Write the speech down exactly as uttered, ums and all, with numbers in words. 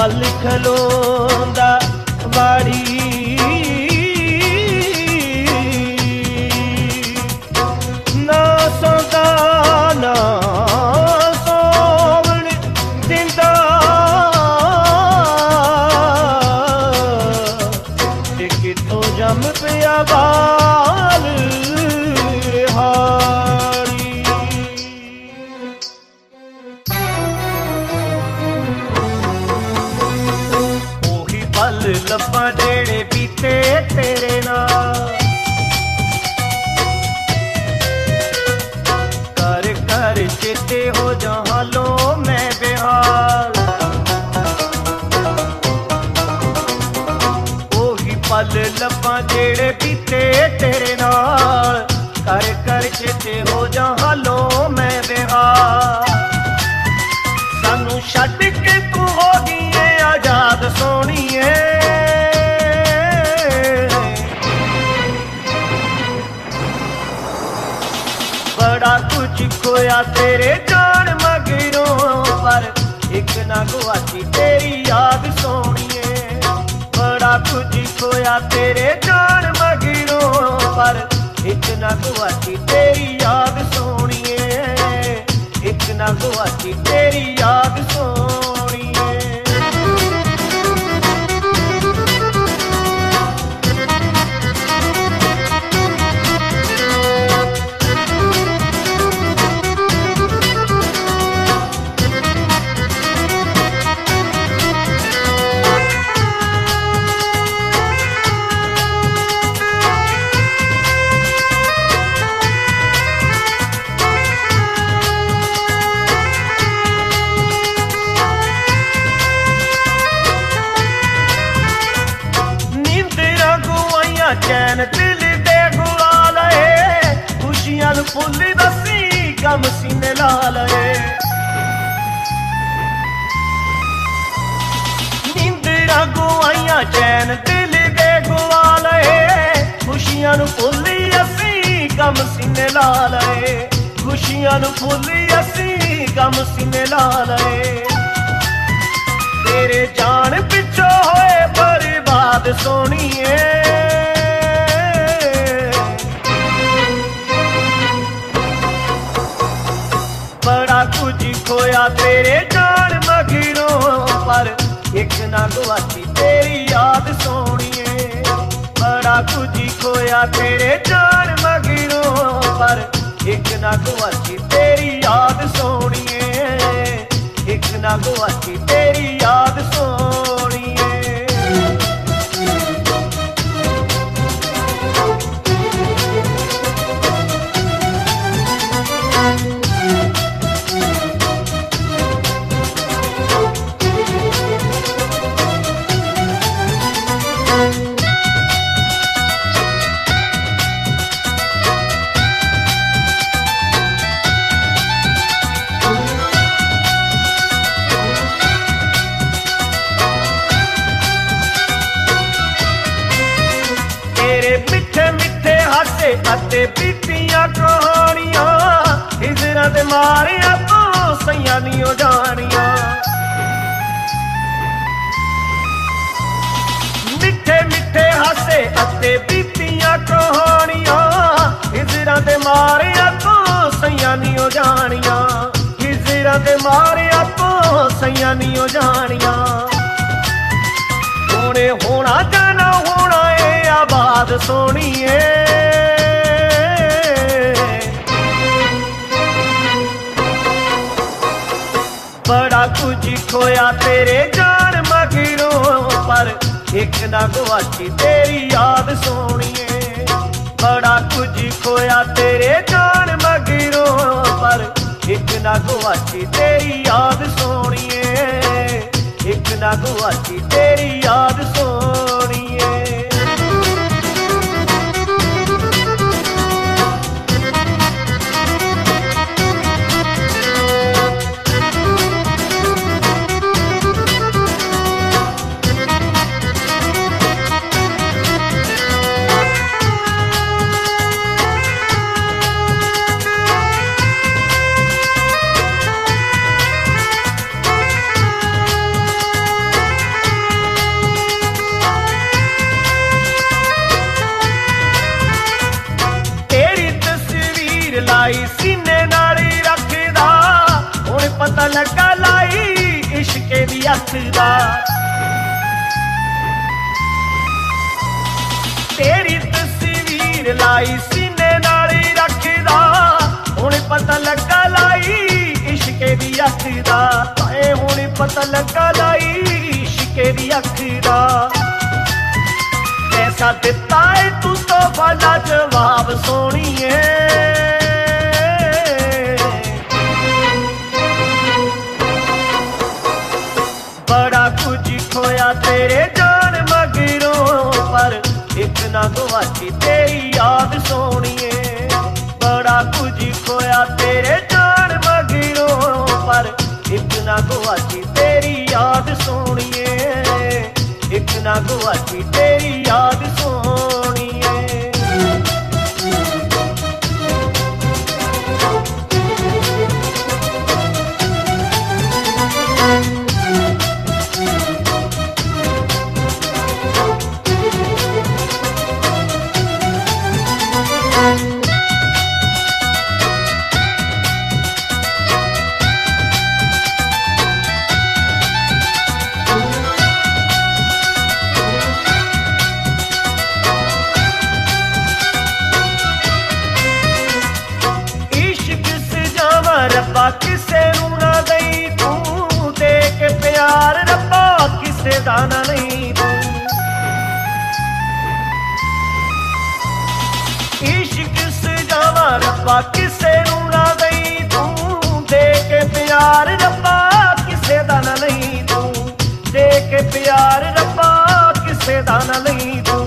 वल खलोंदा वाड़ी ना सौंदा ना सोवण दिंदा ते किथों जम पिया बाल रिहाड़ी। ओही पल लब्बां जेड़े बीते तेरे नाल कर कर चेते हो जहां मैं बेहाल। ओही पल लब्बां जेड़े बीते तेरे नाल कर कर चेते हो जहां मैं बेहाल। सानू छड्ड के तू हो गई है आजाद सोहणीए, बड़ा कुछ खोया तेरे जान मगरों पर एक ना गुआची तेरी याद सोहणीए। बड़ा कुछ खोया तेरे जान मगरों पर एक ना गुआची तेरी याद सोहणीए। एक ना गुआची तेरी याद सोहणीए। चैन दिल दे गुला लए, खुशियां फुल दसी गम सीने ला लए। नींदरा गुआइयां चैन दिल दे गुला लए, खुशियां फुल असी गम सीने ला लए। खुशियां फुल असी गम सीने ला लए। तेरे जान पिछो होए बर्बाद सोहणीए, बड़ा कुछ खोया तेरे जान मगरों पर एक ना गुआची तेरी याद सोहणीए। बड़ा कुछ खोया तेरे जान मगरों पर एक ना गुआची तेरी याद सोहणीए। एक ना गुआची तेरी याद सोहणीए। अते बीतियां कहानियां हिजरा दे मारिया तो सैयां नी हो जानियां। मिठे मिठे हासे अते बीतियां कहानियां हिजरा दे मारिया तो सैयां नी हो जानियां। हिजरा दे मारिया तो सैयां नी हो जानियां। होने होना जाना होना ए आबाद सोहणीए, बड़ा कुछ खोया तेरे जान मगरों पर एक ना गुआची तेरी याद सोहणीए। बड़ा कुछ खोया तेरे जान मगरों पर एक ना गुआची तेरी याद सोहणीए। एक ना गुआची तेरी याद सोहणीए। पता लगा लाई इश्के दी अख दा। तेरी तस्वीर लाई सीने नाल रखदा, हुण पता लगा लाई इश्के दी अख दा। हाए हुण पता लगा लाई इश्के दी अख दा। कैसा दिता है तू तो वाला जवाब सोनिए, बड़ा कुछ खोया तेरे जान मगरों, पर एक ना गवाची तेरी याद सोनिए। बड़ा कुछ खोया तेरे जान मगरों, पर एक ना गवाची तेरी याद सोनिए। एक ना गवाची तेरी याद सोनिए। रब्बा किसे नू ना दई तू, दे के प्यार रब्बा किसे दा ना नहीं तू। इश्क सजावा रब्बा किसे नू ना दई तू, दे के प्यार रब्बा किसे दा ना नहीं तू। दे के प्यार रब्बा किसे दा ना नहीं तू।